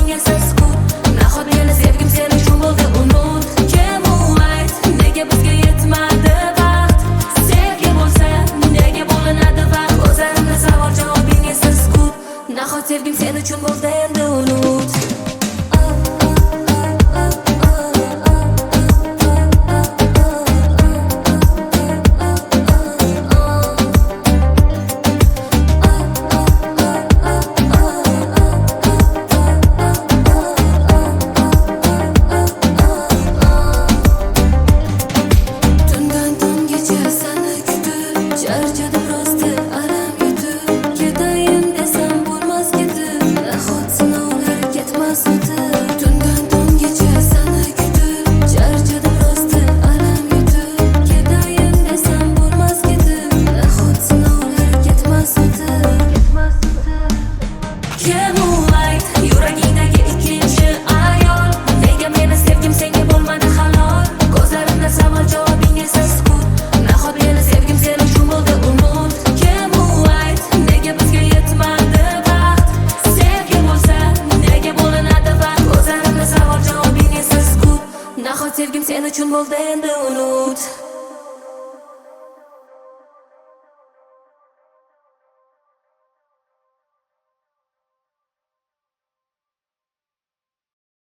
javobing esa sukut. Nahot meni sevgim sen uchun bo'ldi unut. Kim u ayt, nega bizga yetmadi vaqt? Sevgi bo'lsa nega bo'linadi vaqt? O'zlarimda savol javobing esa sukut. Nahot sevgim sen uchun bo'ldi endi unut. Charchadim rosti alam yutib, ketayin desam bo'lmas ketib, nahot sinovlar ketmas o'tib. Tundan tonggacha sani kutib, charchadim rosti alam yutib, ketayin desam bo'lmas ketib, nahot sinovlar ketmas o'tib. Kim u ayt, yuragingdagi ikkinchi ayol? Nega meni sevgim senga bo'lmadi halol? Ko'zlarimda savol javobing esa sukut. Nahot meni sevgim sen uchun bo'ldi unut. Kim u ayt, nega bizga yetmadi vaqt? Sevgi bo'lsa nega bo'linadi vaqt? O'zlarimda savol javobing esa sukut. Nahot sevgim sen uchun bo'ldi endi unut.